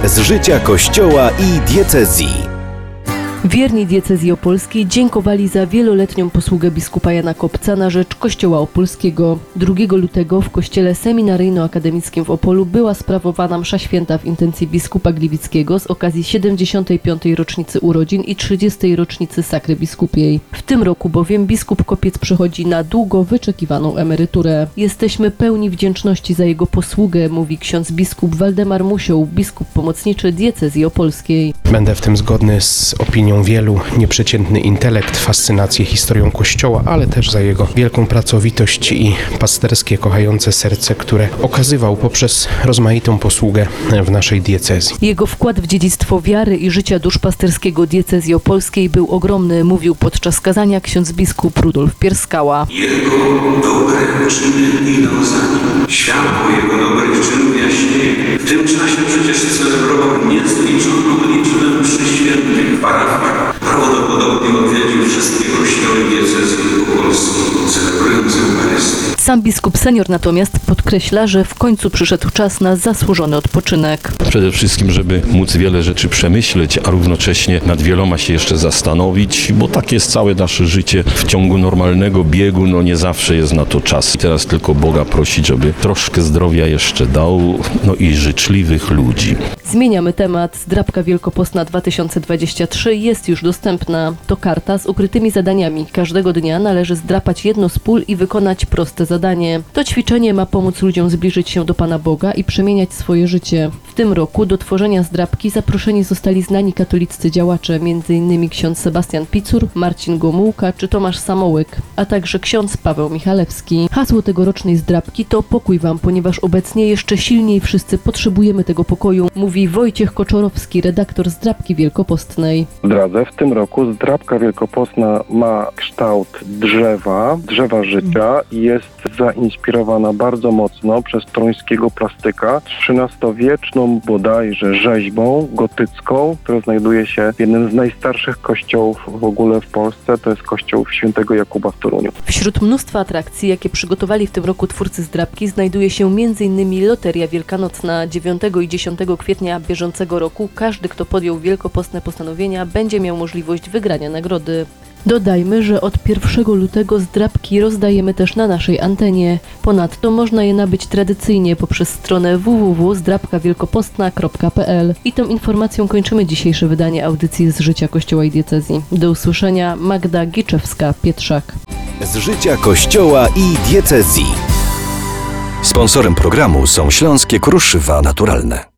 z życia Kościoła i diecezji. Wierni diecezji opolskiej dziękowali za wieloletnią posługę biskupa Jana Kopca na rzecz Kościoła Opolskiego. 2 lutego w kościele seminaryjno-akademickim w Opolu była sprawowana msza święta w intencji biskupa Gliwickiego z okazji 75. rocznicy urodzin i 30. rocznicy sakry biskupiej. W tym roku bowiem biskup Kopiec przechodzi na długo wyczekiwaną emeryturę. Jesteśmy pełni wdzięczności za jego posługę, mówi ksiądz biskup Waldemar Musioł, biskup pomocniczy diecezji opolskiej. Będę w tym zgodny z opinią wielu, nieprzeciętny intelekt, fascynację historią Kościoła, ale też za jego wielką pracowitość i pasterskie, kochające serce, które okazywał poprzez rozmaitą posługę w naszej diecezji. Jego wkład w dziedzictwo wiary i życia duszpasterskiego diecezji opolskiej był ogromny, mówił podczas kazania ksiądz biskup Rudolf Pierskała. Jego dobre czyny idą za nim. Światło jego dobrych czynów jaśnieje. W tym czasie przecież celebrował niezliczoną liczbę mszy świętych w parafiach. Prawdopodobnie odwiedził wszystkie kościoły diecezji opolskiej, celebrując Eucharystię. Sam biskup senior natomiast podkreśla, że w końcu przyszedł czas na zasłużony odpoczynek. Przede wszystkim, żeby móc wiele rzeczy przemyśleć, a równocześnie nad wieloma się jeszcze zastanowić, bo tak jest całe nasze życie w ciągu normalnego biegu, nie zawsze jest na to czas. I teraz tylko Boga prosić, żeby troszkę zdrowia jeszcze dał, i życzliwych ludzi. Zmieniamy temat. Zdrabka wielkopostna 2023 jest już dostępna. To karta z ukrytymi zadaniami. Każdego dnia należy zdrapać jedno z pól i wykonać proste zadanie. To ćwiczenie ma pomóc ludziom zbliżyć się do Pana Boga i przemieniać swoje życie. W tym roku do tworzenia zdrabki zaproszeni zostali znani katoliccy działacze, m.in. ksiądz Sebastian Picur, Marcin Gomułka czy Tomasz Samołyk, a także ksiądz Paweł Michalewski. Hasło tegorocznej zdrabki to pokój wam, ponieważ obecnie jeszcze silniej wszyscy potrzebujemy tego pokoju, mówi Wojciech Koczorowski, redaktor zdrabki wielkopostnej. Zdradzę, w tym roku zdrabka wielkopostna ma kształt drzewa życia i jest zainspirowana bardzo mocno przez toruńskiego plastyka XIII-wieczną bodajże rzeźbą gotycką, która znajduje się w jednym z najstarszych kościołów w ogóle w Polsce, to jest kościół świętego Jakuba w Toruniu. Wśród mnóstwa atrakcji, jakie przygotowali w tym roku twórcy zdrabki, znajduje się m.in. Loteria Wielkanocna. 9 i 10 kwietnia bieżącego roku każdy, kto podjął wielkopostne postanowienia, będzie miał możliwość wygrania nagrody. Dodajmy, że od 1 lutego zdrabki rozdajemy też na naszej antenie. Ponadto można je nabyć tradycyjnie poprzez stronę www.zdrabkawielkopostna.pl. I tą informacją kończymy dzisiejsze wydanie audycji z życia Kościoła i diecezji. Do usłyszenia. Magda Giczewska-Pietrzak. Z życia Kościoła i diecezji. Sponsorem programu są Śląskie Kruszywa Naturalne.